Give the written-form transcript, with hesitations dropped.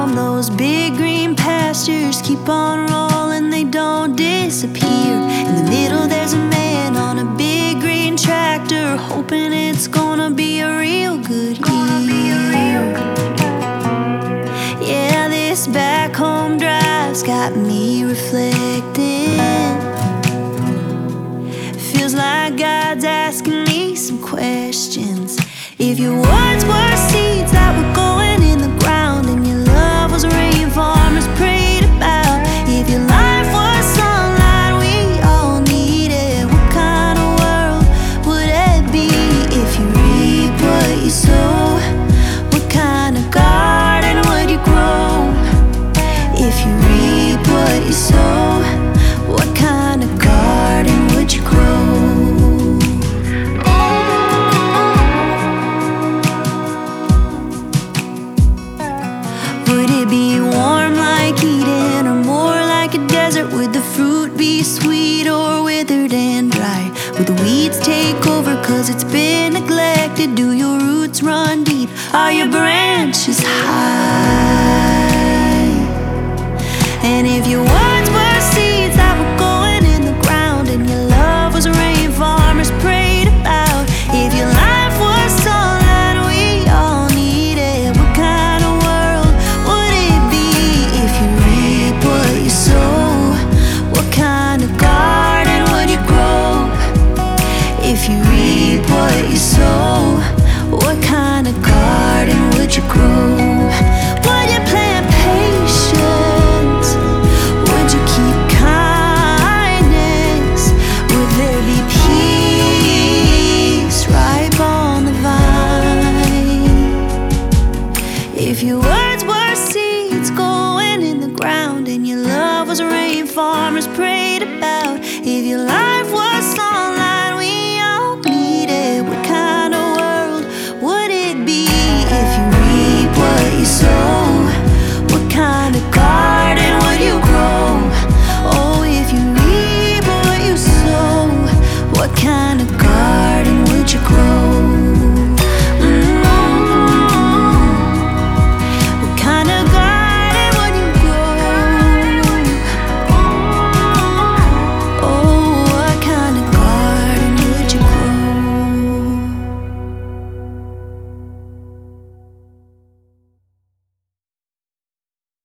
around. Those big green pastures keep on rolling, they don't disappear. In the middle there's a man on a big green tractor, hoping it's gonna be a real good year. Yeah, this back home drive's got me reflecting. Feels like God's asking me some questions. If your words were seeds that were going in the ground, and your love was a rain farmers prayed about, if your life was sunlight we all needed, what kind of world would it be? If you reap what you sow, what kind of garden would you grow? If you reap what you sow, what kind of garden would you grow? Would it be warm like Eden, or more like a desert? Would the fruit be sweet or withered and dry? Would the weeds take over cause it's been neglected? Do your roots run deep? Are your branches high? And if your words were seeds that were going in the ground, and your love was a rain farmers prayed about, if your life was sunlight we all needed, what kind of world would it be? If you reap what you sow, what kind of garden would you grow? If you reap what you sow, what kind of garden would you grow? Would you plant patience? Would you keep kindness? Would there be peace ripe on the vine? If your words were seeds